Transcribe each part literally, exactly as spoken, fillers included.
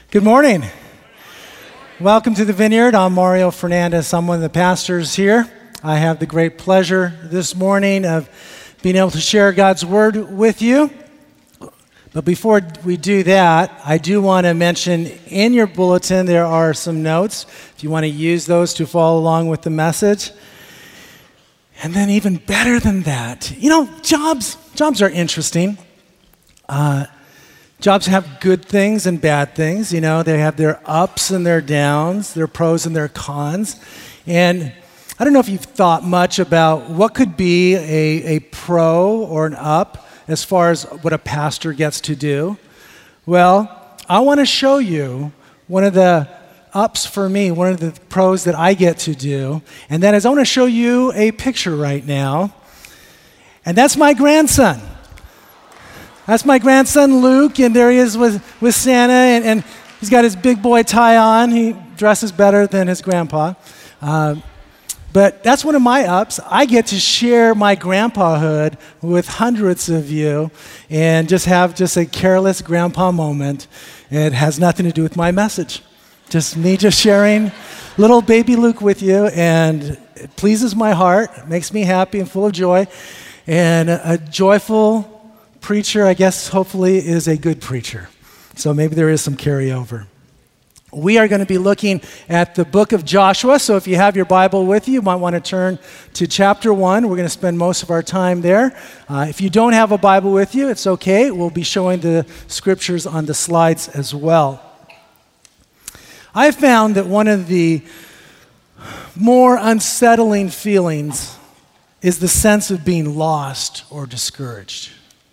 Good morning. Welcome to the Vineyard. I'm Mario Fernandez. I'm one of the pastors here. I have the great pleasure this morning of being able to share God's Word with you. But before we do that, I do want to mention in your bulletin there are some notes if you want to use those to follow along with the message. And then even better than that, you know, jobs, jobs are interesting. Uh, Jobs have good things and bad things. You know, they have their ups and their downs, their pros and their cons. And I don't know if you've thought much about what could be a, a pro or an up as far as what a pastor gets to do. Well, I want to show you one of the ups for me, one of the pros that I get to do. And that is I want to show you a picture right now. And that's my grandson. That's my grandson, Luke, and there he is with, with Santa, and, and he's got his big boy tie on. He dresses better than his grandpa. Uh, but that's one of my ups. I get to share my grandpahood with hundreds of you and just have just a careless grandpa moment. It has nothing to do with my message. Just me just sharing little baby Luke with you, and it pleases my heart, it makes me happy and full of joy, and a, a joyful preacher, I guess, hopefully, is a good preacher. So maybe there is some carryover. We are going to be looking at the book of Joshua. So if you have your Bible with you, you might want to turn to chapter one. We're going to spend most of our time there. Uh, if you don't have a Bible with you, it's okay. We'll be showing the scriptures on the slides as well. I found that one of the more unsettling feelings is the sense of being lost or discouraged.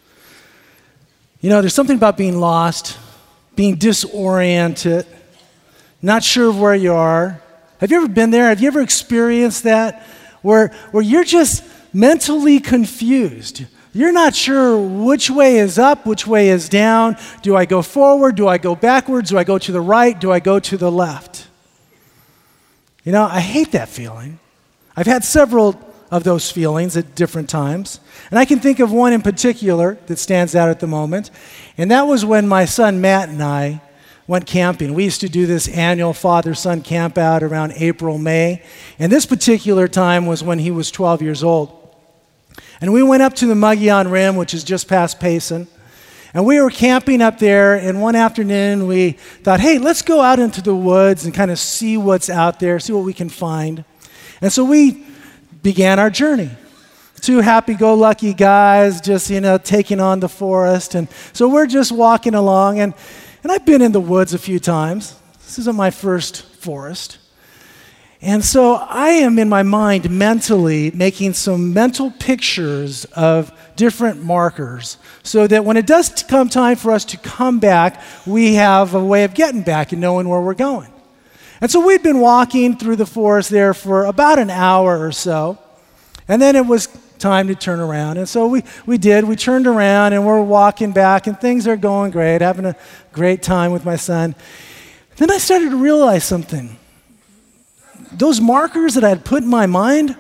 You know, there's something about being lost, being disoriented, not sure of where you are. Have you ever been there? Have you ever experienced that? Where, where you're just mentally confused. You're not sure which way is up, which way is down. Do I go forward? Do I go backwards? Do I go to the right? Do I go to the left? You know, I hate that feeling. I've had several of those feelings at different times. And I can think of one in particular that stands out at the moment. And that was when my son Matt and I went camping. We used to do this annual father-son camp out around April, May. And this particular time was when he was twelve years old. And we went up to the Mogollon Rim, which is just past Payson. And we were camping up there, and one afternoon we thought, hey, let's go out into the woods and kind of see what's out there, see what we can find. And so we began our journey. Two happy-go-lucky guys just, you know, taking on the forest. And so we're just walking along, and, and I've been in the woods a few times. This isn't my first forest. And so I am in my mind mentally making some mental pictures of different markers so that when it does come time for us to come back, we have a way of getting back and knowing where we're going. And so we'd been walking through the forest there for about an hour or so, and then it was time to turn around. And so we, we did. We turned around, and we're walking back, and things are going great, having a great time with my son. Then I started to realize something. Those markers that I had put in my mind,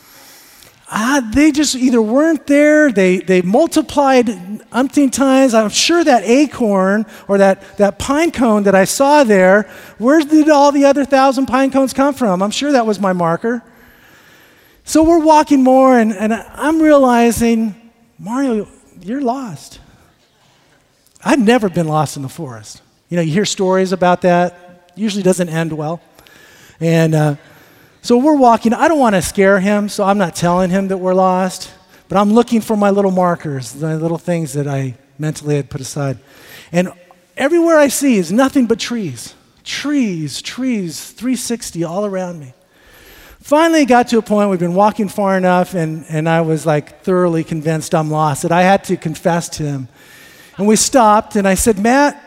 ah, they just either weren't there, they, they multiplied umpteen times. I'm sure that acorn or that, that pine cone that I saw there, where did all the other thousand pine cones come from? I'm sure that was my marker. So we're walking more, and, and I'm realizing, Mario, you're lost. I've never been lost in the forest. You know, you hear stories about that. Usually doesn't end well. And uh, so we're walking. I don't want to scare him, so I'm not telling him that we're lost. But I'm looking for my little markers, the little things that I mentally had put aside. And everywhere I see is nothing but trees. Trees, trees, three sixty all around me. Finally got to a point, we've been walking far enough, and, and I was like thoroughly convinced I'm lost, that I had to confess to him. And we stopped, and I said, Matt,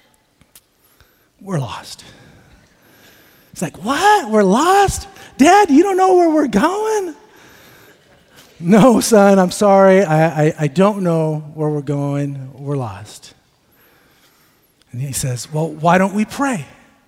we're lost. He's like, what? We're lost? Dad, you don't know where we're going? No, son, I'm sorry. I, I, I don't know where we're going. We're lost. And he says, well, why don't we pray?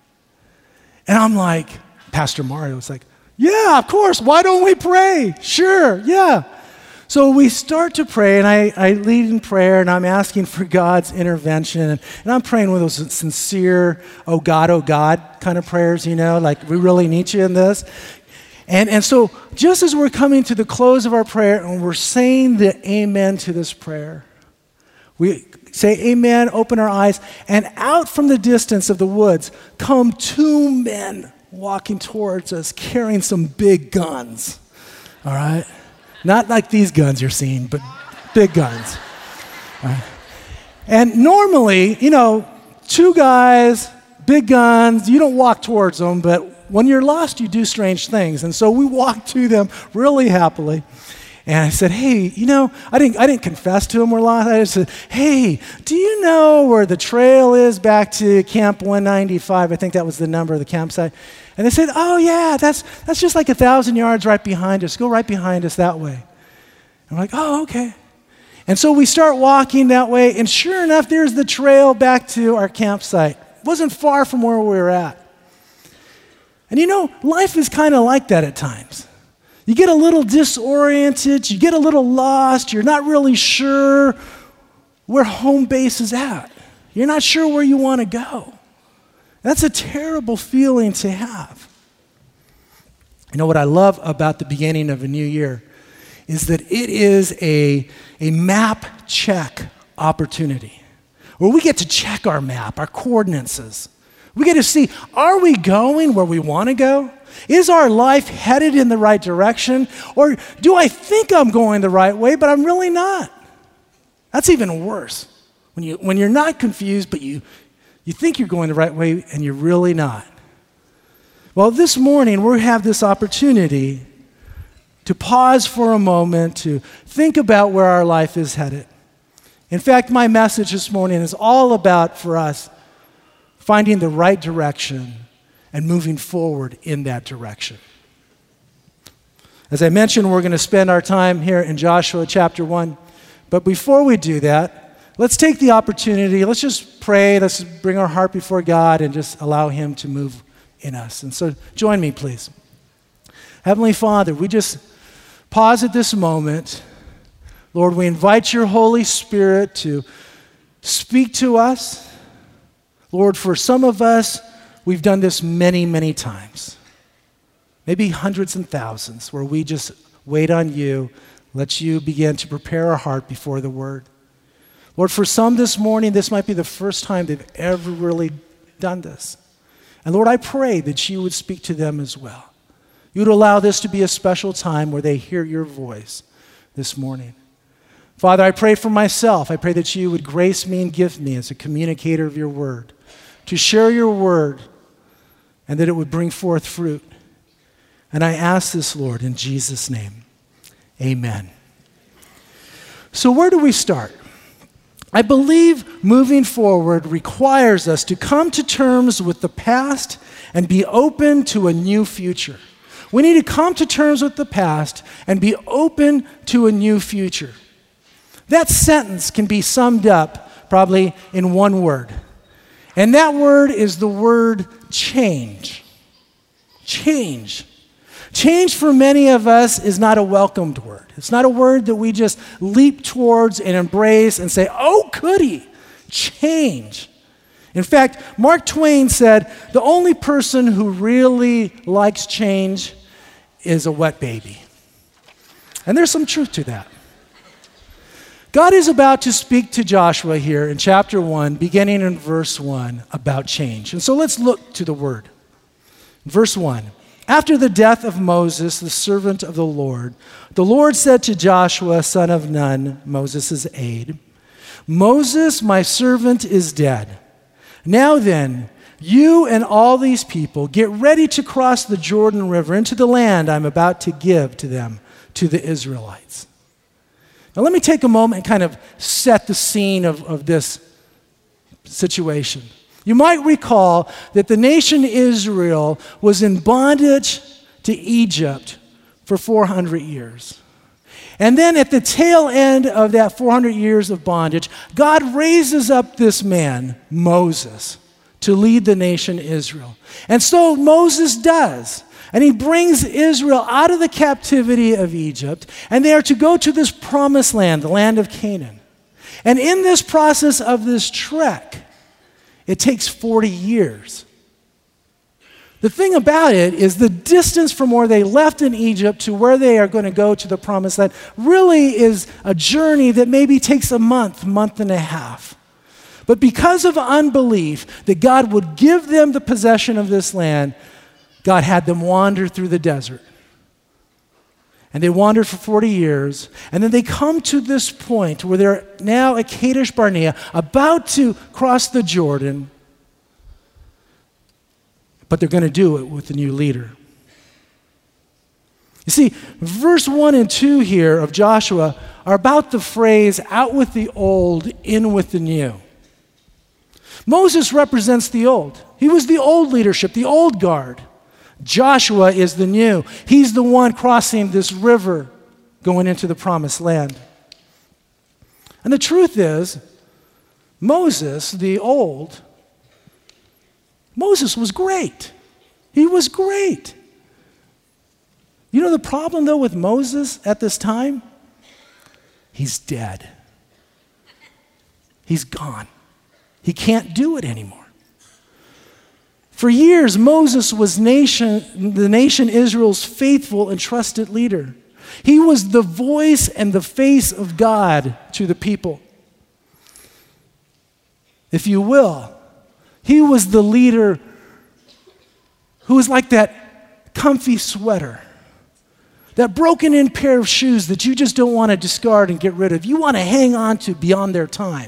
And I'm like, Pastor Mario was like, yeah, of course. Why don't we pray? Sure, yeah. So we start to pray, and I, I lead in prayer, and I'm asking for God's intervention. And, and I'm praying with those sincere, oh God, oh God kind of prayers, you know, like we really need you in this. And, and so just as we're coming to the close of our prayer and we're saying the amen to this prayer, we say amen, open our eyes, and out from the distance of the woods come two men walking towards us carrying some big guns, all right? Not like these guns you're seeing, but big guns. Right. And normally, you know, two guys, big guns, you don't walk towards them, but when you're lost, you do strange things. And so we walked to them really happily. And I said, hey, you know, I didn't, I didn't confess to them we're lost. I just said, hey, do you know where the trail is back to Camp one ninety-five? I think that was the number of the campsite. And they said, oh, yeah, that's, that's just like a thousand yards right behind us. Go right behind us that way. And we're like, oh, okay. And so we start walking that way, and sure enough, there's the trail back to our campsite. It wasn't far from where we were at. And you know, life is kind of like that at times. You get a little disoriented, you get a little lost, you're not really sure where home base is at. You're not sure where you want to go. That's a terrible feeling to have. You know what I love about the beginning of a new year is that it is a, a map check opportunity where we get to check our map, our coordinates. We get to see, are we going where we want to go? Is our life headed in the right direction? Or do I think I'm going the right way, but I'm really not? That's even worse. When, you, when you're not confused, but you, you think you're going the right way, and you're really not. Well, this morning, we have this opportunity to pause for a moment, to think about where our life is headed. In fact, my message this morning is all about, for us, finding the right direction and moving forward in that direction. As I mentioned, we're going to spend our time here in Joshua chapter one. But before we do that, let's take the opportunity, let's just pray, let's bring our heart before God and just allow Him to move in us. And so join me, please. Heavenly Father, we just pause at this moment. Lord, we invite your Holy Spirit to speak to us. Lord, for some of us, we've done this many, many times. Maybe hundreds and thousands, where we just wait on you, let you begin to prepare our heart before the word. Lord, for some this morning, this might be the first time they've ever really done this. And Lord, I pray that you would speak to them as well. You would allow this to be a special time where they hear your voice this morning. Father, I pray for myself. I pray that you would grace me and gift me as a communicator of your word, to share your word, and that it would bring forth fruit. And I ask this, Lord, in Jesus' name. Amen. So where do we start? I believe moving forward requires us to come to terms with the past and be open to a new future. We need to come to terms with the past and be open to a new future. That sentence can be summed up probably in one word. And that word is the word change. Change. Change for many of us is not a welcomed word. It's not a word that we just leap towards and embrace and say, oh, goody, change. In fact, Mark Twain said, the only person who really likes change is a wet baby. And there's some truth to that. God is about to speak to Joshua here in chapter one, beginning in verse one, about change. And so let's look to the word. Verse one, after the death of Moses, the servant of the Lord, the Lord said to Joshua, son of Nun, Moses' aide, Moses, my servant, is dead. Now then, you and all these people get ready to cross the Jordan River into the land I'm about to give to them, to the Israelites. Now let me take a moment and kind of set the scene of, of this situation. You might recall that the nation Israel was in bondage to Egypt for four hundred years. And then at the tail end of that four hundred years of bondage, God raises up this man, Moses, to lead the nation Israel. And so Moses does. And he brings Israel out of the captivity of Egypt, and they are to go to this promised land, the land of Canaan. And in this process of this trek, it takes forty years. The thing about it is the distance from where they left in Egypt to where they are going to go to the promised land really is a journey that maybe takes a month, month and a half. But because of unbelief that God would give them the possession of this land, God had them wander through the desert. And they wandered for forty years, and then they come to this point where they're now at Kadesh Barnea, about to cross the Jordan, but they're going to do it with the new leader. You see, verse one and two here of Joshua are about the phrase, out with the old, in with the new. Moses represents the old. He was the old leadership, the old guard. Joshua is the new. He's the one crossing this river going into the promised land. And the truth is, Moses, the old, Moses was great. He was great. You know the problem, though, with Moses at this time? He's dead. He's gone. He can't do it anymore. For years, Moses was nation, the nation Israel's faithful and trusted leader. He was the voice and the face of God to the people. If you will, he was the leader who was like that comfy sweater, that broken-in pair of shoes that you just don't want to discard and get rid of. You want to hang on to beyond their time.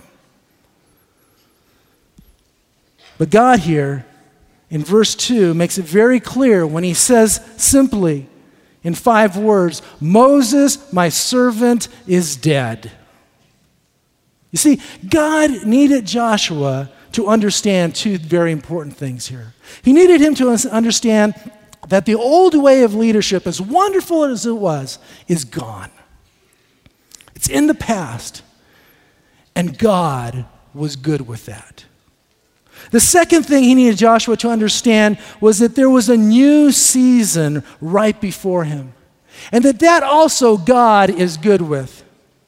But God here, in verse two, makes it very clear when he says simply, in five words, Moses, my servant, is dead. You see, God needed Joshua to understand two very important things here. He needed him to understand that the old way of leadership, as wonderful as it was, is gone. It's in the past, and God was good with that. The second thing he needed Joshua to understand was that there was a new season right before him, and that that also God is good with.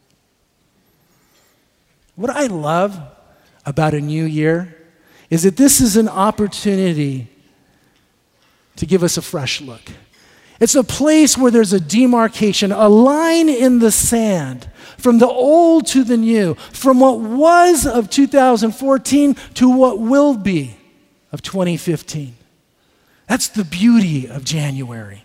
What I love about a new year is that this is an opportunity to give us a fresh look. It's a place where there's a demarcation, a line in the sand from the old to the new, from what was of two thousand fourteen to what will be of twenty fifteen. That's the beauty of January.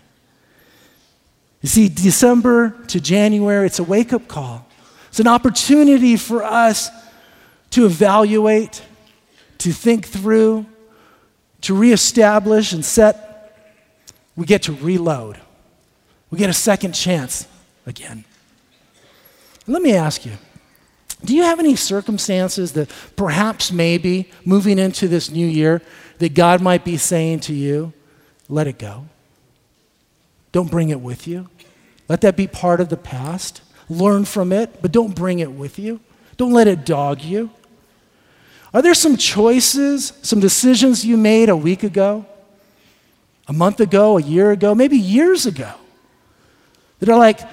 You see, December to January, it's a wake-up call. It's an opportunity for us to evaluate, to think through, to reestablish and set. We get to reload. We get a second chance again. Let me ask you, do you have any circumstances that perhaps maybe moving into this new year that God might be saying to you, let it go? Don't bring it with you. Let that be part of the past. Learn from it, but don't bring it with you. Don't let it dog you. Are there some choices, some decisions you made a week ago, a month ago, a year ago, maybe years ago, that are like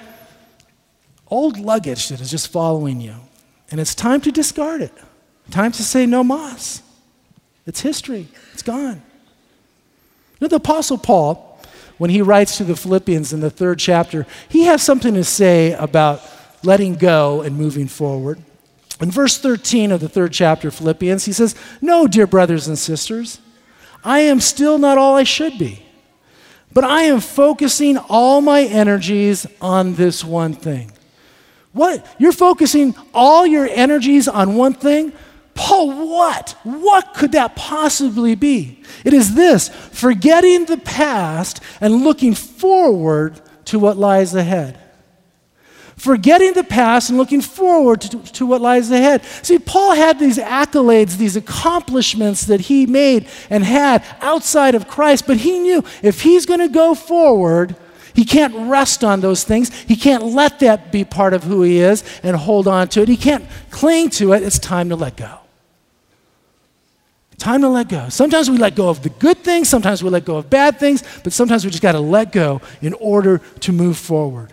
old luggage that is just following you? And it's time to discard it. Time to say no mas. It's history. It's gone. You know, the Apostle Paul, when he writes to the Philippians in the third chapter, he has something to say about letting go and moving forward. In verse thirteen of the third chapter of Philippians, he says, "No, dear brothers and sisters, I am still not all I should be, but I am focusing all my energies on this one thing." What? You're focusing all your energies on one thing? Paul, what? What could that possibly be? It is this: forgetting the past and looking forward to what lies ahead. Forgetting the past and looking forward to, to what lies ahead. See, Paul had these accolades, these accomplishments that he made and had outside of Christ, but he knew if he's going to go forward, he can't rest on those things. He can't let that be part of who he is and hold on to it. He can't cling to it. It's time to let go. Time to let go. Sometimes we let go of the good things, sometimes we let go of bad things, but sometimes we just got to let go in order to move forward.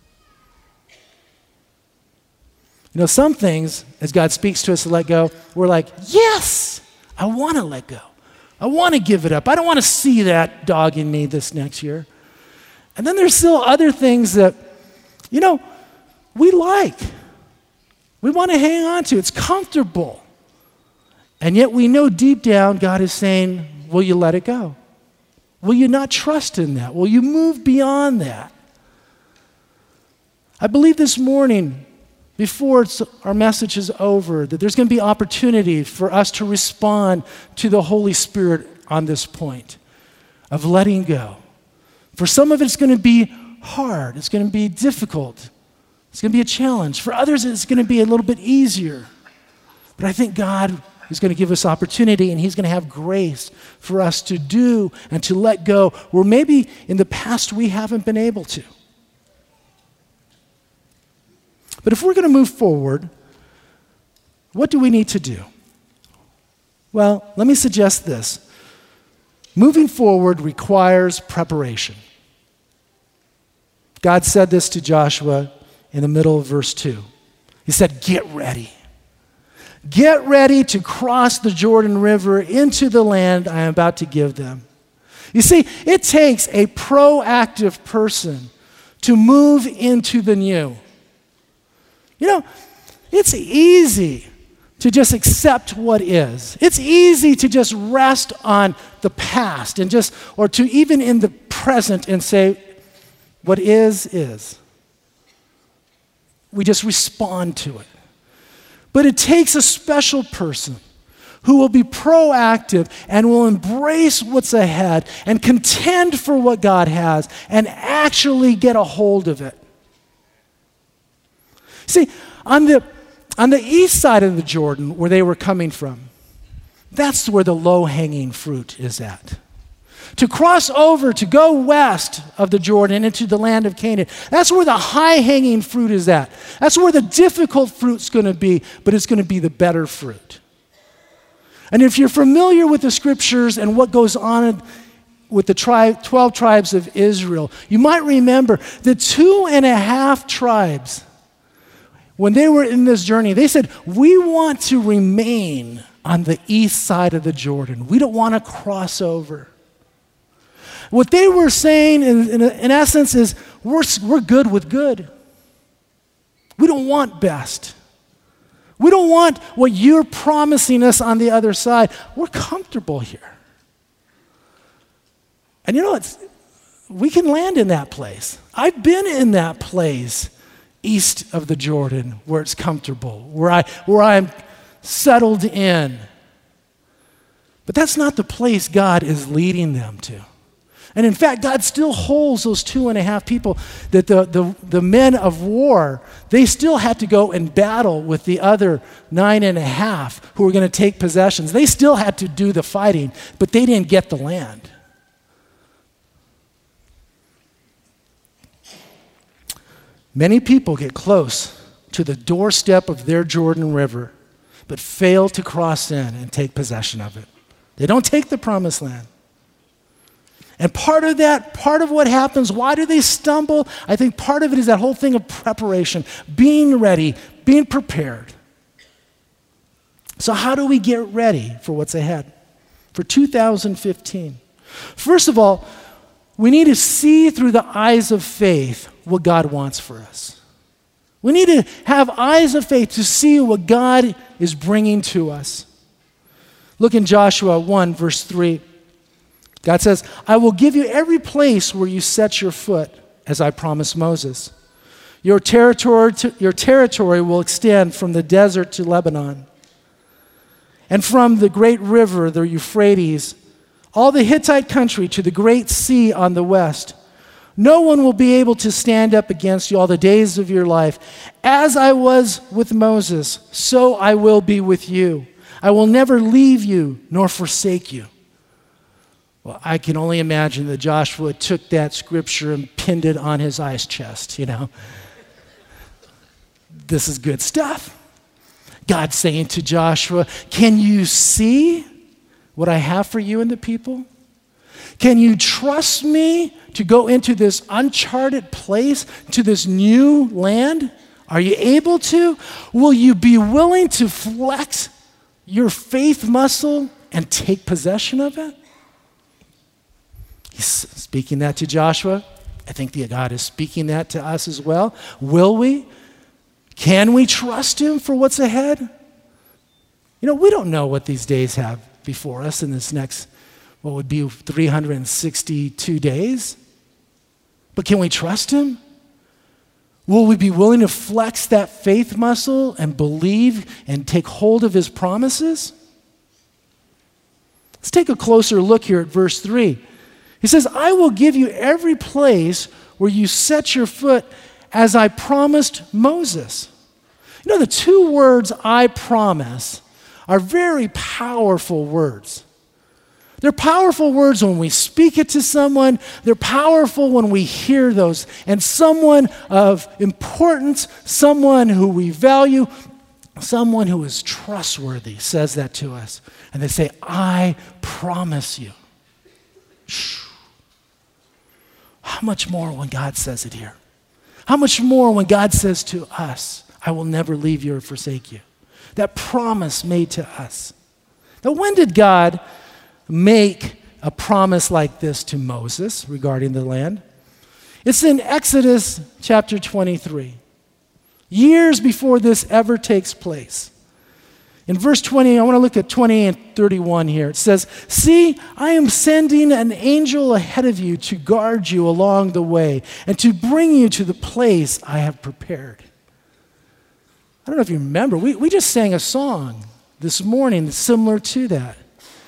You know, some things, as God speaks to us to let go, we're like, yes, I want to let go. I want to give it up. I don't want to see that dog in me this next year. And then there's still other things that, you know, we like. We want to hang on to. It's comfortable. And yet we know deep down God is saying, will you let it go? Will you not trust in that? Will you move beyond that? I believe this morning, before it's, our message is over, that there's going to be opportunity for us to respond to the Holy Spirit on this point of letting go. For some of it's going to be hard. It's going to be difficult. It's going to be a challenge. For others, it's going to be a little bit easier. But I think God is going to give us opportunity, and he's going to have grace for us to do and to let go where maybe in the past we haven't been able to. But if we're going to move forward, what do we need to do? Well, let me suggest this. Moving forward requires preparation. God said this to Joshua in the middle of verse two. He said, get ready. Get ready to cross the Jordan River into the land I am about to give them. You see, it takes a proactive person to move into the new. You know, it's easy to just accept what is. It's easy to just rest on the past and just, or to even in the present and say, what is, is. We just respond to it. But it takes a special person who will be proactive and will embrace what's ahead and contend for what God has and actually get a hold of it. See, on the, on the east side of the Jordan, where they were coming from, that's where the low-hanging fruit is at. To cross over, to go west of the Jordan into the land of Canaan, that's where the high-hanging fruit is at. That's where the difficult fruit's going to be, but it's going to be the better fruit. And if you're familiar with the scriptures and what goes on with the tri- twelve tribes of Israel, you might remember the two and a half tribes, when they were in this journey, they said, we want to remain on the east side of the Jordan. We don't want to cross over. What they were saying, in, in, in essence, is we're, we're good with good. We don't want best. We don't want what you're promising us on the other side. We're comfortable here. And you know, it's, we can land in that place. I've been in that place east of the Jordan where it's comfortable, where, I, where I'm settled in. But that's not the place God is leading them to. And in fact, God still holds those two and a half people, that the, the, the men of war, they still had to go and battle with the other nine and a half who were going to take possessions. They still had to do the fighting, but they didn't get the land. Many people get close to the doorstep of their Jordan River, but fail to cross in and take possession of it. They don't take the promised land. And part of that, part of what happens, why do they stumble? I think part of it is that whole thing of preparation, being ready, being prepared. So how do we get ready for what's ahead? For two thousand fifteen. First of all, we need to see through the eyes of faith what God wants for us. We need to have eyes of faith to see what God is bringing to us. Look in Joshua one, verse three. God says, I will give you every place where you set your foot, as I promised Moses. Your territory, to, your territory will extend from the desert to Lebanon, and from the great river, the Euphrates, all the Hittite country to the great sea on the west. No one will be able to stand up against you all the days of your life. As I was with Moses, so I will be with you. I will never leave you nor forsake you. Well, I can only imagine that Joshua took that scripture and pinned it on his ice chest, you know. This is good stuff. God's saying to Joshua, can you see what I have for you and the people? Can you trust me to go into this uncharted place, to this new land? Are you able to? Will you be willing to flex your faith muscle and take possession of it? He's speaking that to Joshua. I think that God is speaking that to us as well. Will we? Can we trust him for what's ahead? You know, we don't know what these days have before us in this next, what would be three hundred sixty-two days. But can we trust him? Will we be willing to flex that faith muscle and believe and take hold of his promises? Let's take a closer look here at verse three. He says, I will give you every place where you set your foot as I promised Moses. You know, the two words I promise are very powerful words. They're powerful words when we speak it to someone. They're powerful when we hear those. And someone of importance, someone who we value, someone who is trustworthy says that to us. And they say, I promise you. How much more when God says it here? How much more when God says to us, I will never leave you or forsake you? That promise made to us. Now, when did God make a promise like this to Moses regarding the land? It's in Exodus chapter twenty-three, years before this ever takes place. In verse twenty, I want to look at twenty and thirty-one here. It says, see, I am sending an angel ahead of you to guard you along the way and to bring you to the place I have prepared. I don't know if you remember, we, we just sang a song this morning that's similar to that.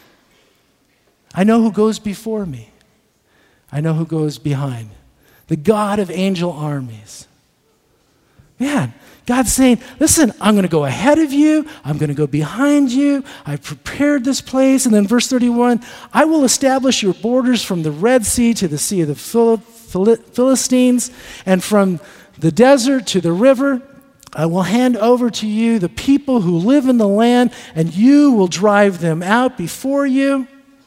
I know who goes before me. I know who goes behind. The God of angel armies. Man, God's saying, listen, I'm going to go ahead of you. I'm going to go behind you. I've prepared this place. And then verse thirty-one, I will establish your borders from the Red Sea to the Sea of the Phil- Phil- Philistines, and from the desert to the river. I will hand over to you the people who live in the land, and you will drive them out before you.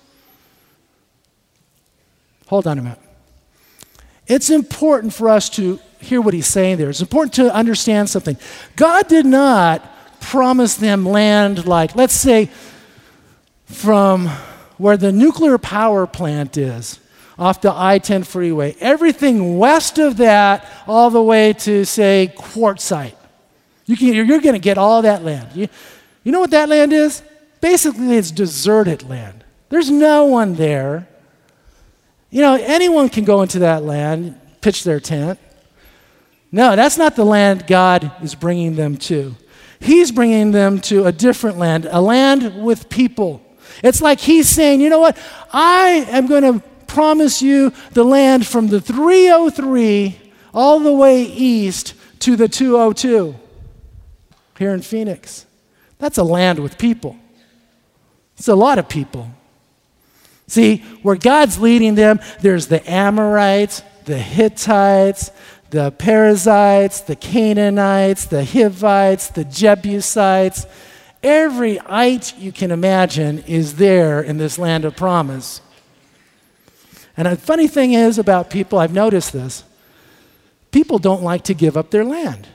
Hold on a minute. It's important for us to hear what he's saying there. It's important to understand something. God did not promise them land like, let's say, from where the nuclear power plant is, off the I ten freeway. Everything west of that, all the way to, say, Quartzsite. You can, you're going to get all that land. You, you know what that land is? Basically, it's deserted land. There's no one there. You know, anyone can go into that land, pitch their tent. No, that's not the land God is bringing them to. He's bringing them to a different land, a land with people. It's like he's saying, you know what? I am going to promise you the land from the three oh three all the way east to the two oh two here in Phoenix. That's a land with people. It's a lot of people. See, where God's leading them, there's the Amorites, the Hittites, the Perizzites, the Canaanites, the Hivites, the Jebusites. Every ite you can imagine is there in this land of promise. And the funny thing is about people, I've noticed this, people don't like to give up their land.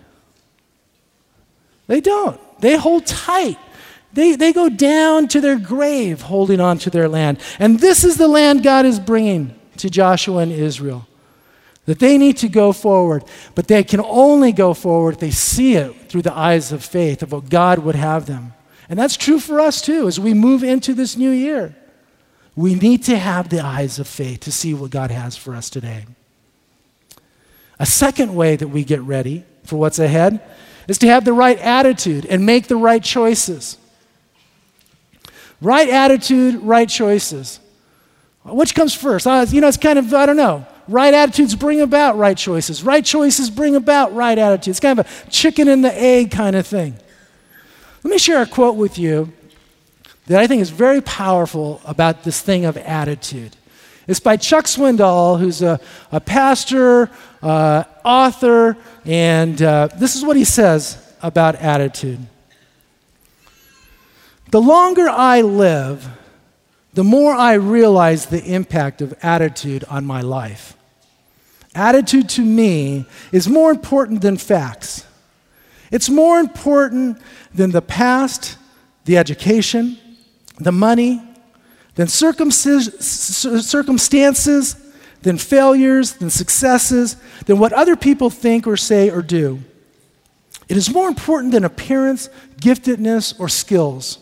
They don't. They hold tight. They, they go down to their grave holding on to their land. And this is the land God is bringing to Joshua and Israel. That they need to go forward. But they can only go forward if they see it through the eyes of faith of what God would have them. And that's true for us too as we move into this new year. We need to have the eyes of faith to see what God has for us today. A second way that we get ready for what's ahead is to have the right attitude and make the right choices. Right attitude, right choices. Which comes first? Uh, you know, it's kind of, I don't know. Right attitudes bring about right choices. Right choices bring about right attitudes. It's kind of a chicken and the egg kind of thing. Let me share a quote with you that I think is very powerful about this thing of attitude. It's by Chuck Swindoll, who's a, a pastor, uh, author, and uh, this is what he says about attitude. The longer I live, the more I realize the impact of attitude on my life. Attitude to me is more important than facts. It's more important than the past, the education, the money, than circumstances, than failures, than successes, than what other people think or say or do. It is more important than appearance, giftedness, or skills.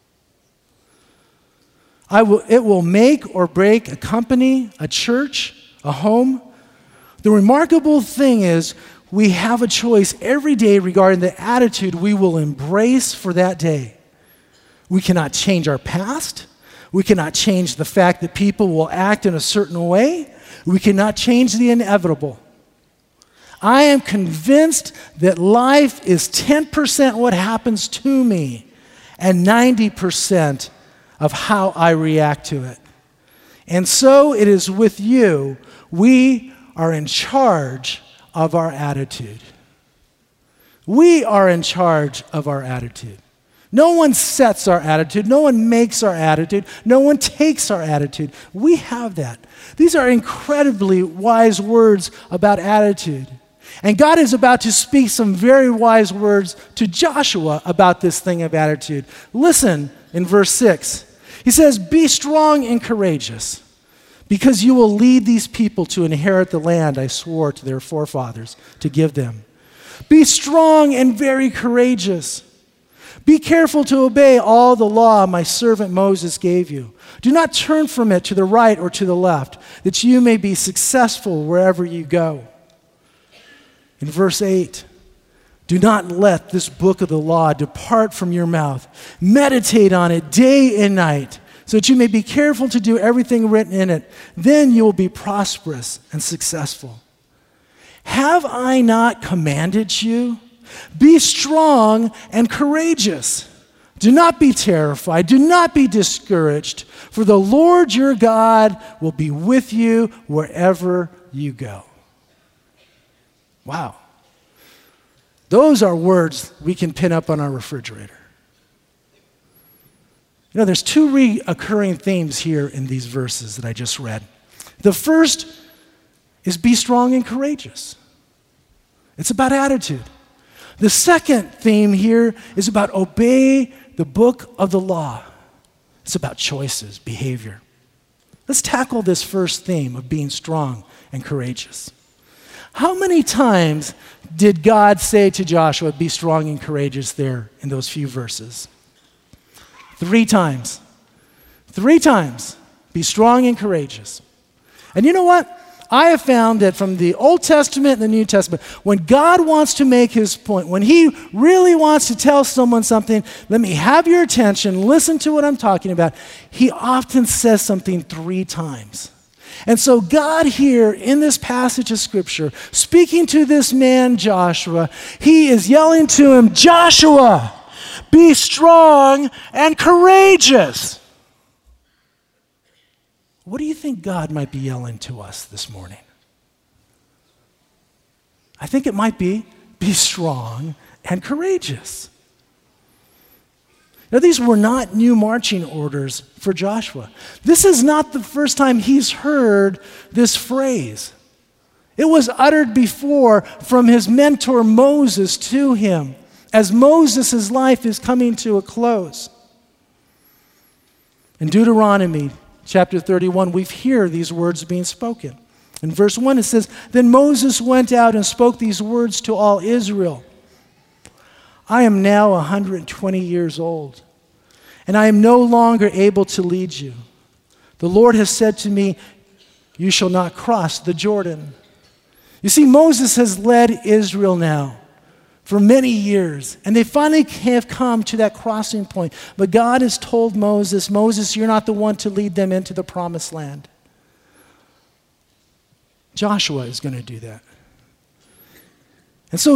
I will, it will make or break a company, a church, a home. The remarkable thing is we have a choice every day regarding the attitude we will embrace for that day. We cannot change our past. We cannot change the fact that people will act in a certain way. We cannot change the inevitable. I am convinced that life is ten percent what happens to me and ninety percent of how I react to it. And so it is with you. We are in charge of our attitude. We are in charge of our attitude. No one sets our attitude. No one makes our attitude. No one takes our attitude. We have that. These are incredibly wise words about attitude. And God is about to speak some very wise words to Joshua about this thing of attitude. Listen in verse six. He says, "Be strong and courageous, because you will lead these people to inherit the land I swore to their forefathers to give them. Be strong and very courageous. Be careful to obey all the law my servant Moses gave you. Do not turn from it to the right or to the left, that you may be successful wherever you go." In verse eight, "Do not let this book of the law depart from your mouth. Meditate on it day and night, so that you may be careful to do everything written in it. Then you will be prosperous and successful. Have I not commanded you? Be strong and courageous. Do not be terrified. Do not be discouraged, for the Lord your God will be with you wherever you go." Wow. Those are words we can pin up on our refrigerator. You know, there's two reoccurring themes here in these verses that I just read. The first is be strong and courageous. It's about attitude. The second theme here is about obey the book of the law. It's about choices, behavior. Let's tackle this first theme of being strong and courageous. How many times did God say to Joshua, "Be strong and courageous" there in those few verses? Three times. Three times. Be strong and courageous. And you know what? I have found that from the Old Testament and the New Testament, when God wants to make his point, when he really wants to tell someone something, let me have your attention, listen to what I'm talking about, he often says something three times. And so God here in this passage of Scripture, speaking to this man Joshua, he is yelling to him, "Joshua, be strong and courageous." What do you think God might be yelling to us this morning? I think it might be, be strong and courageous. Now, these were not new marching orders for Joshua. This is not the first time he's heard this phrase. It was uttered before from his mentor Moses to him as Moses' life is coming to a close. In Deuteronomy chapter thirty-one, we hear these words being spoken. In verse one, it says, "Then Moses went out and spoke these words to all Israel. I am now one hundred twenty years old, and I am no longer able to lead you. The Lord has said to me, you shall not cross the Jordan." You see, Moses has led Israel now for many years, and they finally have come to that crossing point. But God has told Moses, "Moses, you're not the one to lead them into the promised land. Joshua is going to do that." And so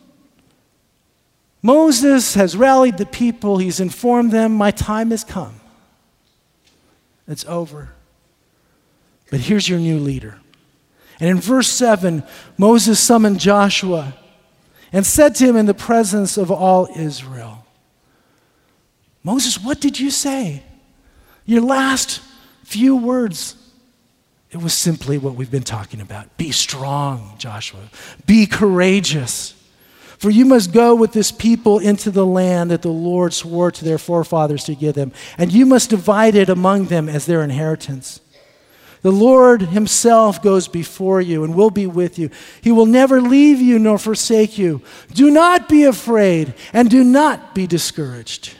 Moses has rallied the people. He's informed them, "My time has come. It's over. But here's your new leader." And in verse seven, Moses summoned Joshua and said to him in the presence of all Israel, "Moses, what did you say?" Your last few words, it was simply what we've been talking about. Be strong, Joshua. Be courageous. For you must go with this people into the land that the Lord swore to their forefathers to give them, and you must divide it among them as their inheritance. The Lord himself goes before you and will be with you. He will never leave you nor forsake you. Do not be afraid and do not be discouraged.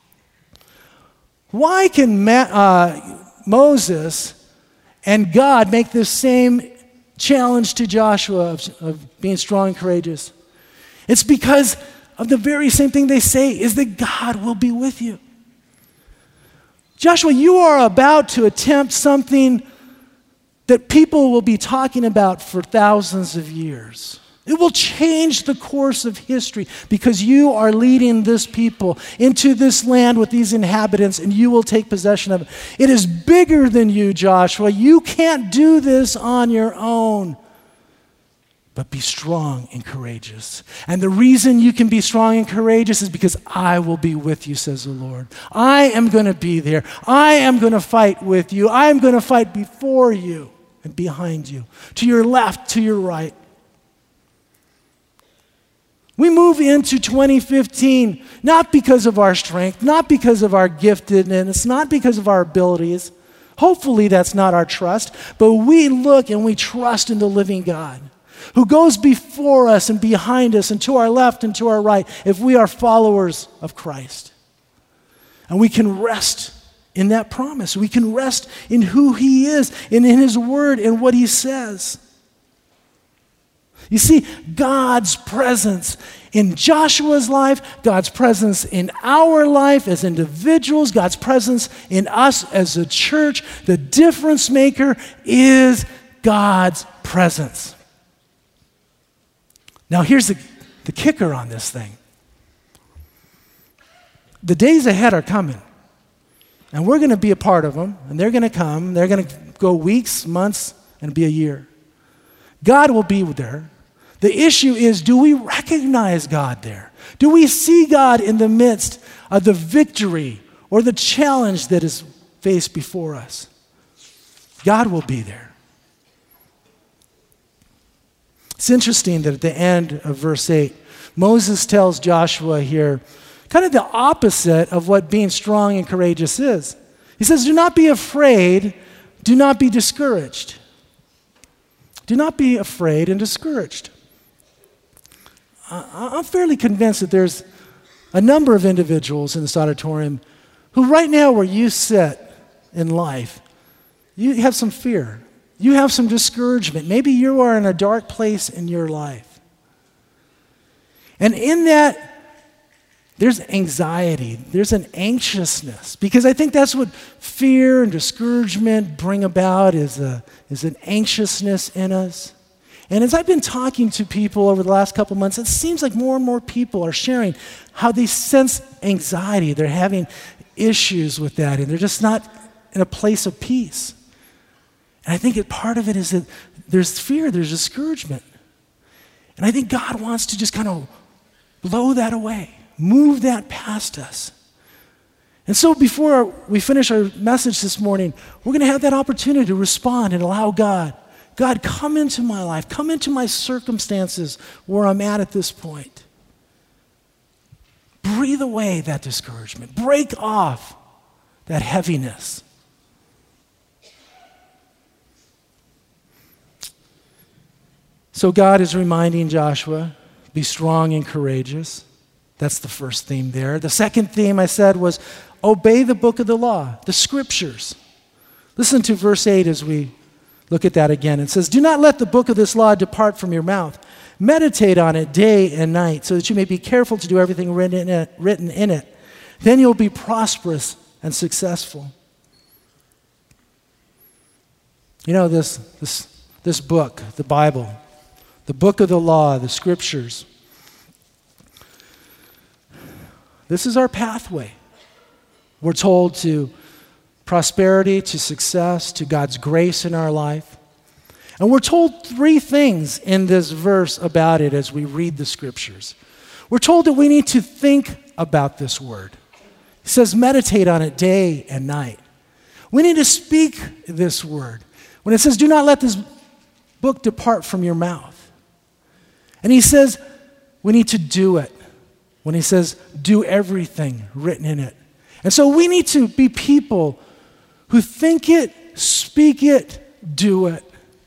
Why can Ma- uh, Moses and God make this same challenge to Joshua of, of being strong and courageous? It's because of the very same thing they say, is that God will be with you. Joshua, you are about to attempt something that people will be talking about for thousands of years. It will change the course of history because you are leading this people into this land with these inhabitants, and you will take possession of it. It is bigger than you, Joshua. You can't do this on your own. But be strong and courageous. And the reason you can be strong and courageous is because I will be with you, says the Lord. I am going to be there. I am going to fight with you. I am going to fight before you and behind you, to your left, to your right. We move into twenty fifteen not because of our strength, not because of our giftedness, not because of our abilities. Hopefully that's not our trust, but we look and we trust in the living God, who goes before us and behind us and to our left and to our right if we are followers of Christ. And we can rest in that promise. We can rest in who he is and in his word and what he says. You see, God's presence in Joshua's life, God's presence in our life as individuals, God's presence in us as a church, the difference maker is God's presence. Now, here's the, the kicker on this thing. The days ahead are coming, and we're going to be a part of them, and they're going to come. They're going to go weeks, months, and be a year. God will be there. The issue is, do we recognize God there? Do we see God in the midst of the victory or the challenge that is faced before us? God will be there. It's interesting that at the end of verse eight, Moses tells Joshua here kind of the opposite of what being strong and courageous is. He says, do not be afraid, do not be discouraged. Do not be afraid and discouraged. I'm fairly convinced that there's a number of individuals in this auditorium who right now where you sit in life, you have some fear. You have some discouragement. Maybe you are in a dark place in your life. And in that, there's anxiety. There's an anxiousness. Because I think that's what fear and discouragement bring about is, a, is an anxiousness in us. And as I've been talking to people over the last couple months, it seems like more and more people are sharing how they sense anxiety. They're having issues with that, and they're just not in a place of peace. And I think that part of it is that there's fear, there's discouragement. And I think God wants to just kind of blow that away, move that past us. And so before we finish our message this morning, we're going to have that opportunity to respond and allow God, God, come into my life, come into my circumstances where I'm at at this point. Breathe away that discouragement. Break off that heaviness. So God is reminding Joshua, be strong and courageous. That's the first theme there. The second theme I said was obey the book of the law, the scriptures. Listen to verse eight as we look at that again. It says, do not let the book of this law depart from your mouth. Meditate on it day and night so that you may be careful to do everything written in it. Written in it. Then you'll be prosperous and successful. You know, this, this, this book, the Bible, the book of the law, the scriptures, this is our pathway. We're told to prosperity, to success, to God's grace in our life. And we're told three things in this verse about it as we read the scriptures. We're told that we need to think about this word. It says meditate on it day and night. We need to speak this word. When it says, do not let this book depart from your mouth. And he says, we need to do it. When he says, do everything written in it. And so we need to be people who think it, speak it, do it.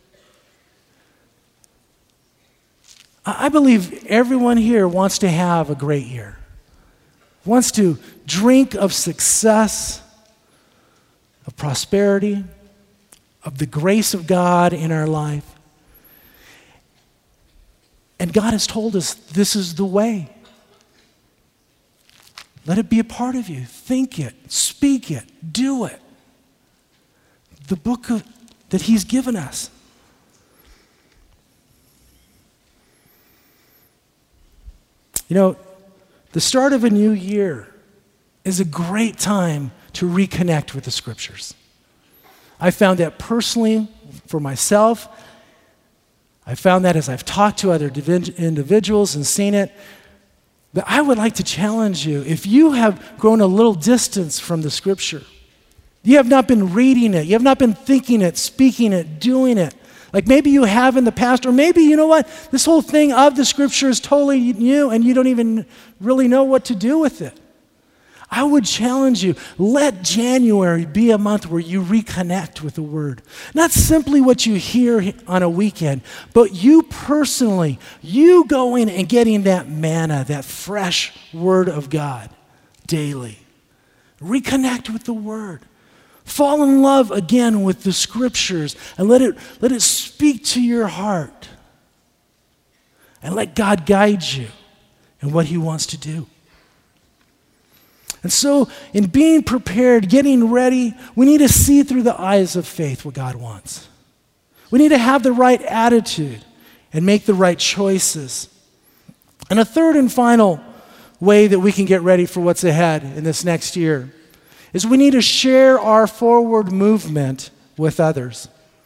I believe everyone here wants to have a great year, wants to drink of success, of prosperity, of the grace of God in our life. And God has told us this is the way. Let it be a part of you. Think it, speak it, do it. The book of, that he's given us. You know, the start of a new year is a great time to reconnect with the scriptures. I found that personally for myself. I found that as I've talked to other individuals and seen it. But I would like to challenge you, if you have grown a little distance from the scripture, you have not been reading it, you have not been thinking it, speaking it, doing it, like maybe you have in the past, or maybe, you know what, this whole thing of the scripture is totally new and you don't even really know what to do with it. I would challenge you, let January be a month where you reconnect with the Word. Not simply what you hear on a weekend, but you personally, you going and getting that manna, that fresh Word of God daily. Reconnect with the Word. Fall in love again with the Scriptures and let it, let it speak to your heart. And let God guide you in what He wants to do. And so, in being prepared, getting ready, we need to see through the eyes of faith what God wants. We need to have the right attitude and make the right choices. And a third and final way that we can get ready for what's ahead in this next year is we need to share our forward movement with others.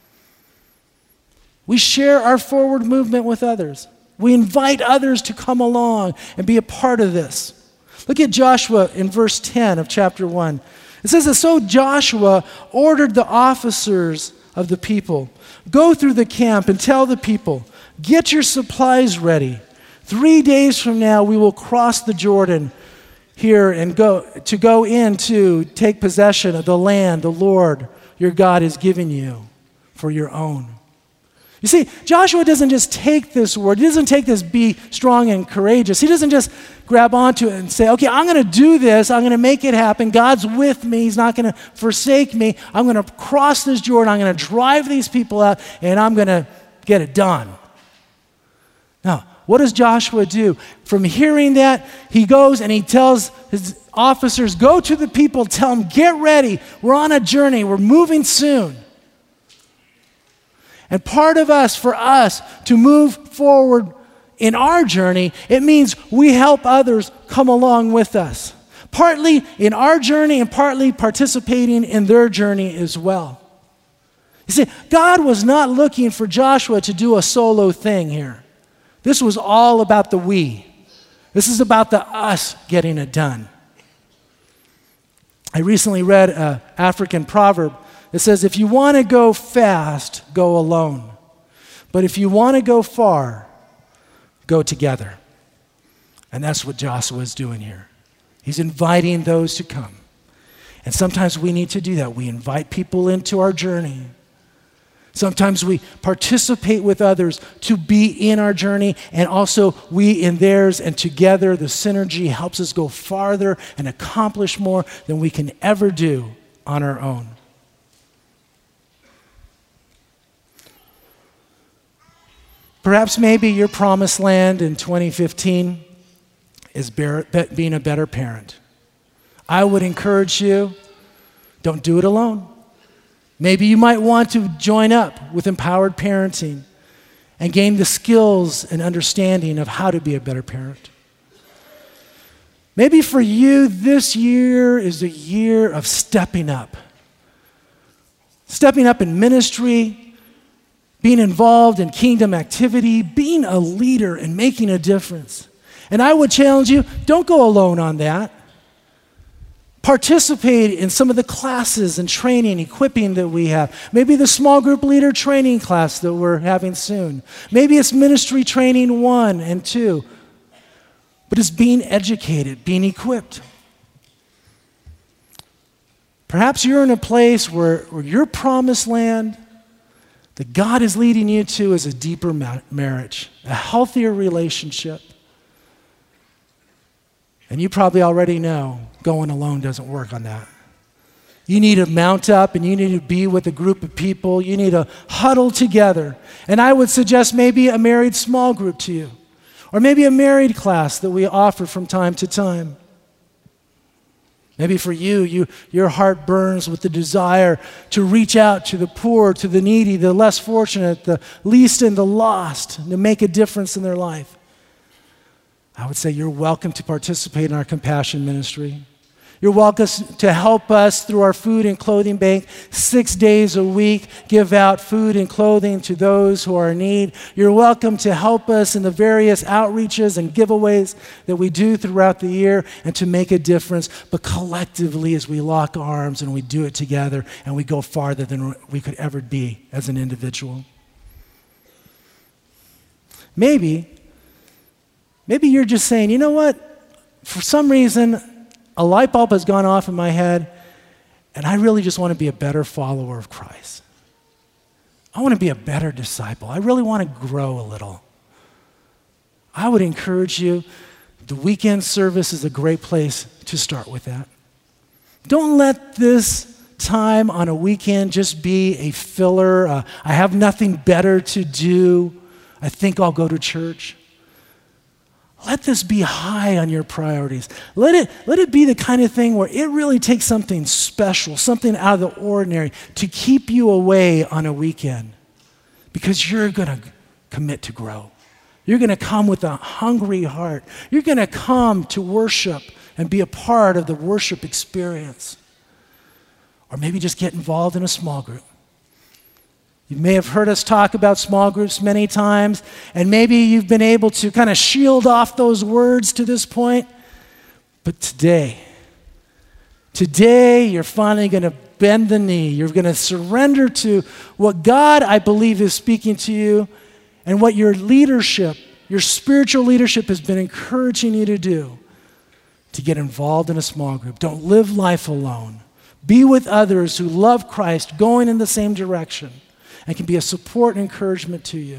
We share our forward movement with others. We invite others to come along and be a part of this. Look at Joshua in verse ten of chapter one. It says that so Joshua ordered the officers of the people, go through the camp and tell the people, get your supplies ready. Three days from now we will cross the Jordan here and go to go in to take possession of the land the Lord your God is giving you for your own. You see, Joshua doesn't just take this word, he doesn't take this be strong and courageous. He doesn't just grab onto it and say, okay, I'm going to do this, I'm going to make it happen. God's with me, he's not going to forsake me. I'm going to cross this Jordan, I'm going to drive these people out, and I'm going to get it done. Now, what does Joshua do? From hearing that, he goes and he tells his officers, go to the people, tell them, get ready, we're on a journey, we're moving soon. And part of us, for us to move forward in our journey, it means we help others come along with us. Partly in our journey and partly participating in their journey as well. You see, God was not looking for Joshua to do a solo thing here. This was all about the we. This is about the us getting it done. I recently read an African proverb. It says, if you want to go fast, go alone. But if you want to go far, go together. And that's what Joshua is doing here. He's inviting those to come. And sometimes we need to do that. We invite people into our journey. Sometimes we participate with others to be in our journey, and also we in theirs, and together the synergy helps us go farther and accomplish more than we can ever do on our own. Perhaps maybe your promised land in twenty fifteen is being a better parent. I would encourage you, don't do it alone. Maybe you might want to join up with Empowered Parenting and gain the skills and understanding of how to be a better parent. Maybe for you, this year is a year of stepping up. Stepping up in ministry, being involved in kingdom activity, being a leader and making a difference. And I would challenge you, don't go alone on that. Participate in some of the classes and training, equipping that we have. Maybe the small group leader training class that we're having soon. Maybe it's ministry training one and two. But it's being educated, being equipped. Perhaps you're in a place where, where your promised land that God is leading you to is a deeper ma- marriage, a healthier relationship. And you probably already know going alone doesn't work on that. You need to mount up and you need to be with a group of people. You need to huddle together. And I would suggest maybe a married small group to you, or maybe a married class that we offer from time to time. Maybe for you, you, your heart burns with the desire to reach out to the poor, to the needy, the less fortunate, the least and the lost, and to make a difference in their life. I would say you're welcome to participate in our compassion ministry. You're welcome to help us through our food and clothing bank six days a week, give out food and clothing to those who are in need. You're welcome to help us in the various outreaches and giveaways that we do throughout the year and to make a difference. But collectively, as we lock arms and we do it together and we go farther than we could ever be as an individual. Maybe, maybe you're just saying, you know what? For some reason, a light bulb has gone off in my head, and I really just want to be a better follower of Christ. I want to be a better disciple. I really want to grow a little. I would encourage you, the weekend service is a great place to start with that. Don't let this time on a weekend just be a filler. Uh, I have nothing better to do. I think I'll go to church. Let this be high on your priorities. Let it, let it be the kind of thing where it really takes something special, something out of the ordinary to keep you away on a weekend, because you're going to commit to grow. You're going to come with a hungry heart. You're going to come to worship and be a part of the worship experience. Or maybe just get involved in a small group. You may have heard us talk about small groups many times, and maybe you've been able to kind of shield off those words to this point. But today, today you're finally going to bend the knee. You're going to surrender to what God, I believe, is speaking to you and what your leadership, your spiritual leadership has been encouraging you to do, to get involved in a small group. Don't live life alone. Be with others who love Christ, going in the same direction, and can be a support and encouragement to you.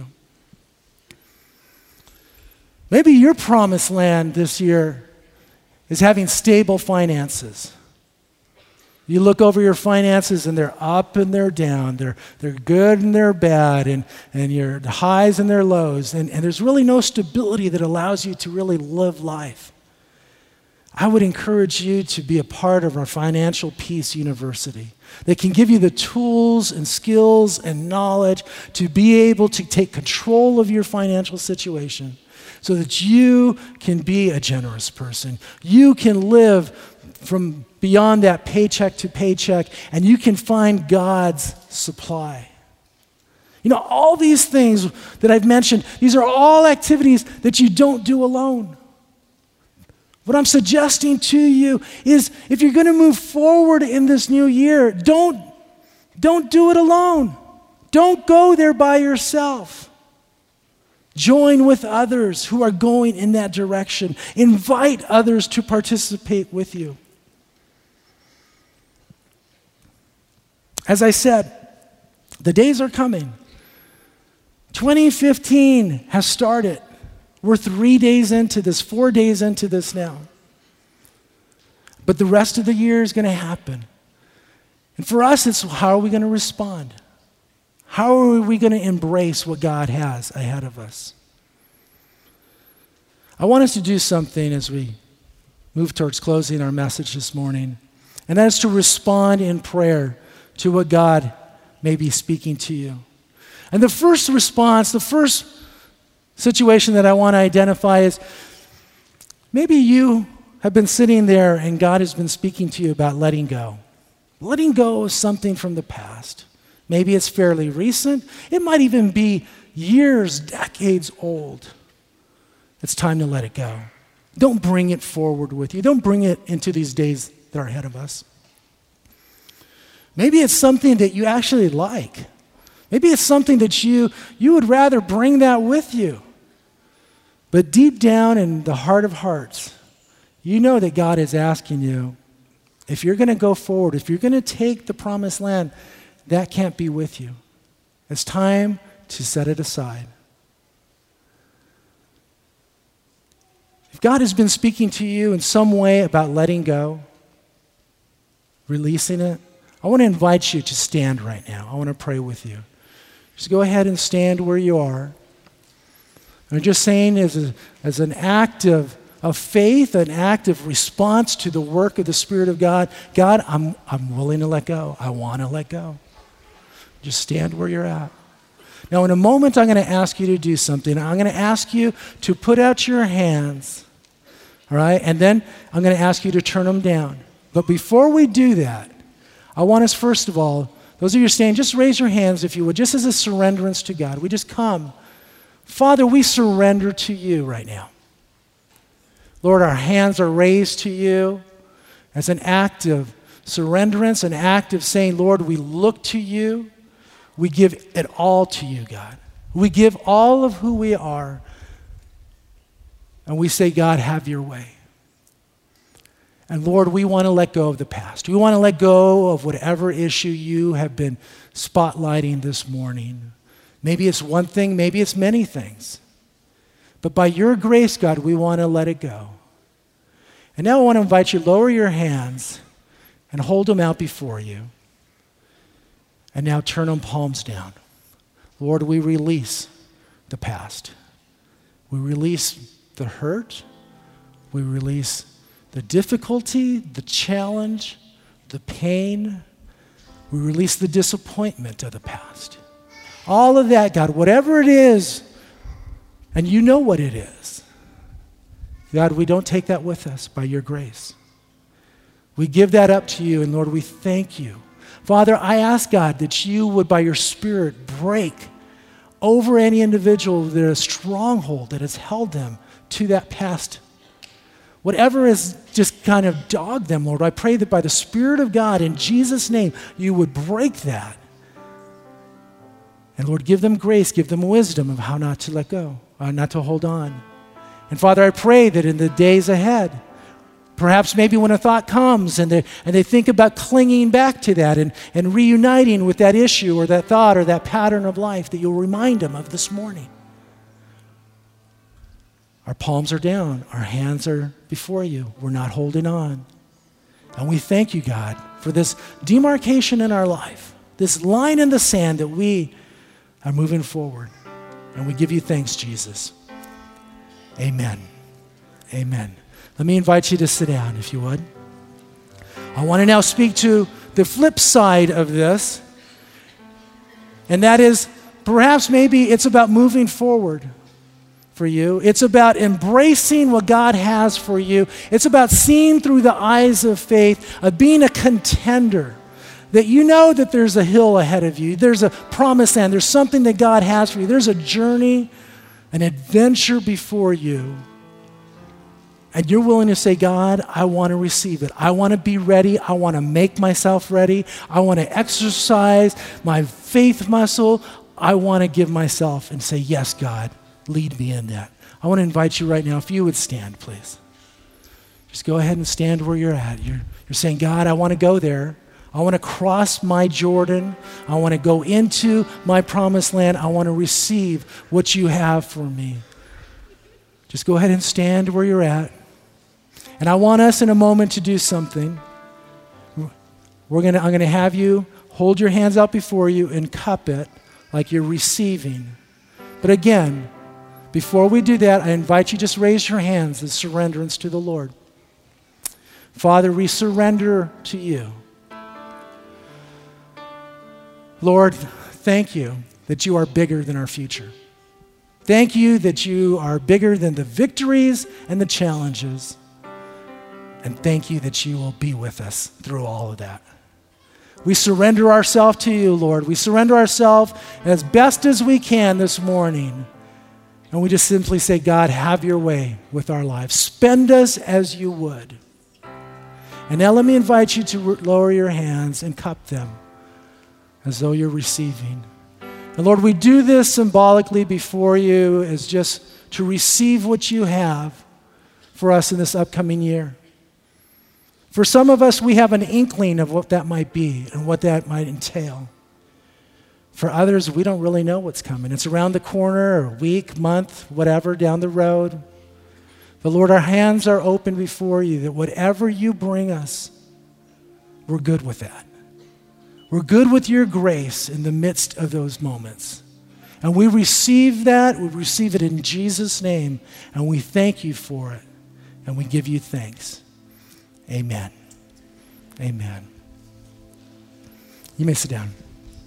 Maybe your promised land this year is having stable finances. You look over your finances and they're up and they're down. They're, they're good and they're bad, and, and your highs and their lows. And, and there's really no stability that allows you to really live life. I would encourage you to be a part of our Financial Peace University that can give you the tools and skills and knowledge to be able to take control of your financial situation so that you can be a generous person. You can live from beyond that paycheck to paycheck, and you can find God's supply. You know, all these things that I've mentioned, these are all activities that you don't do alone. What I'm suggesting to you is, if you're going to move forward in this new year, don't, don't do it alone. Don't go there by yourself. Join with others who are going in that direction. Invite others to participate with you. As I said, the days are coming. twenty fifteen has started. We're three days into this, four days into this now. But the rest of the year is going to happen. And for us, it's how are we going to respond? How are we going to embrace what God has ahead of us? I want us to do something as we move towards closing our message this morning, and that is to respond in prayer to what God may be speaking to you. And the first response, the first situation that I want to identify is, maybe you have been sitting there and God has been speaking to you about letting go. Letting go of something from the past. Maybe it's fairly recent. It might even be years, decades old. It's time to let it go. Don't bring it forward with you. Don't bring it into these days that are ahead of us. Maybe it's something that you actually like. Maybe it's something that you, you would rather bring that with you. But deep down in the heart of hearts, you know that God is asking you, if you're going to go forward, if you're going to take the promised land, that can't be with you. It's time to set it aside. If God has been speaking to you in some way about letting go, releasing it, I want to invite you to stand right now. I want to pray with you. Just go ahead and stand where you are. I'm just saying as, a, as an act of, of faith, an act of response to the work of the Spirit of God, God, I'm, I'm willing to let go. I want to let go. Just stand where you're at. Now, in a moment, I'm going to ask you to do something. I'm going to ask you to put out your hands, all right? And then I'm going to ask you to turn them down. But before we do that, I want us, first of all, those of you who are standing, just raise your hands, if you would, just as a surrenderance to God. We just come. Father, we surrender to you right now. Lord, our hands are raised to you as an act of surrenderance, an act of saying, Lord, we look to you. We give it all to you, God. We give all of who we are. And we say, God, have your way. And Lord, we want to let go of the past. We want to let go of whatever issue you have been spotlighting this morning. Maybe it's one thing, maybe it's many things. But by your grace, God, we want to let it go. And now I want to invite you to lower your hands and hold them out before you. And now turn them palms down. Lord, we release the past. We release the hurt. We release the difficulty, the challenge, the pain. We release the disappointment of the past. All of that, God, whatever it is, and you know what it is. God, we don't take that with us by your grace. We give that up to you, and Lord, we thank you. Father, I ask, God, that you would, by your Spirit, break over any individual that is a stronghold that has held them to that past. Whatever has just kind of dogged them, Lord, I pray that by the Spirit of God, in Jesus' name, you would break that. And Lord, give them grace, give them wisdom of how not to let go, uh, not to hold on. And Father, I pray that in the days ahead, perhaps maybe when a thought comes and they, and they think about clinging back to that and, and reuniting with that issue or that thought or that pattern of life, that you'll remind them of this morning. Our palms are down. Our hands are before you. We're not holding on. And we thank you, God, for this demarcation in our life, this line in the sand that we are moving forward. And we give you thanks, Jesus. Amen. Amen. Let me invite you to sit down, if you would. I want to now speak to the flip side of this, and that is perhaps maybe it's about moving forward for you. It's about embracing what God has for you. It's about seeing through the eyes of faith, of being a contender, that you know that there's a hill ahead of you. There's a promised land. There's something that God has for you. There's a journey, an adventure before you. And you're willing to say, God, I want to receive it. I want to be ready. I want to make myself ready. I want to exercise my faith muscle. I want to give myself and say, yes, God, lead me in that. I want to invite you right now, if you would stand, please. Just go ahead and stand where you're at. You're, you're saying, God, I want to go there. I want to cross my Jordan. I want to go into my promised land. I want to receive what you have for me. Just go ahead and stand where you're at. And I want us in a moment to do something. We're gonna, I'm going to have you hold your hands out before you and cup it like you're receiving. But again, before we do that, I invite you just raise your hands as surrenderance to the Lord. Father, we surrender to you. Lord, thank you that you are bigger than our future. Thank you that you are bigger than the victories and the challenges. And thank you that you will be with us through all of that. We surrender ourselves to you, Lord. We surrender ourselves as best as we can this morning. And we just simply say, God, have your way with our lives. Spend us as you would. And now let me invite you to lower your hands and cup them as though you're receiving. And Lord, we do this symbolically before you as just to receive what you have for us in this upcoming year. For some of us, we have an inkling of what that might be and what that might entail. For others, we don't really know what's coming. It's around the corner, or a week, month, whatever, down the road. But Lord, our hands are open before you that whatever you bring us, we're good with that. We're good with your grace in the midst of those moments. And we receive that, we receive it in Jesus' name, and we thank you for it, and we give you thanks. Amen. Amen. You may sit down.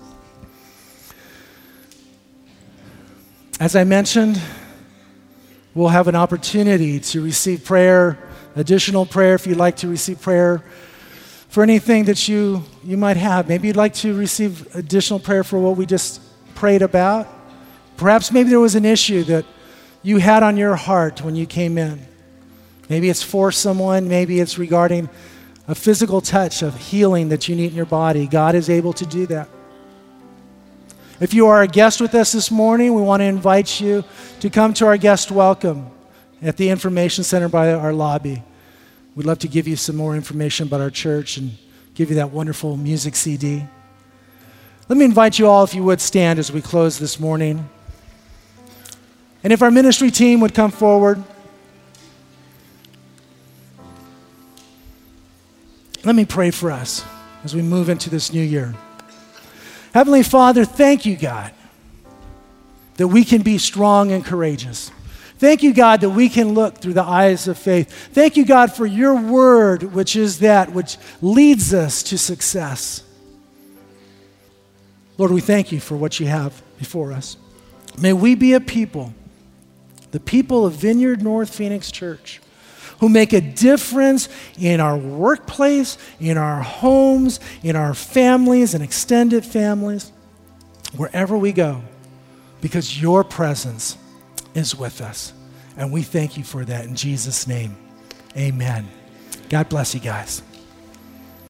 As I mentioned, we'll have an opportunity to receive prayer, additional prayer if you'd like to receive prayer for anything that you, you might have. Maybe you'd like to receive additional prayer for what we just prayed about. Perhaps maybe there was an issue that you had on your heart when you came in. Maybe it's for someone, maybe it's regarding a physical touch of healing that you need in your body. God is able to do that. If you are a guest with us this morning, we want to invite you to come to our guest welcome at the information center by our lobby. We'd love to give you some more information about our church and give you that wonderful music C D. Let me invite you all, if you would, stand as we close this morning. And if our ministry team would come forward. Let me pray for us as we move into this new year. Heavenly Father, thank you, God, that we can be strong and courageous. Thank you, God, that we can look through the eyes of faith. Thank you, God, for your word, which is that which leads us to success. Lord, we thank you for what you have before us. May we be a people, the people of Vineyard North Phoenix Church, who make a difference in our workplace, in our homes, in our families and extended families, wherever we go, because your presence is with us. And we thank you for that in Jesus' name. Amen. God bless you guys.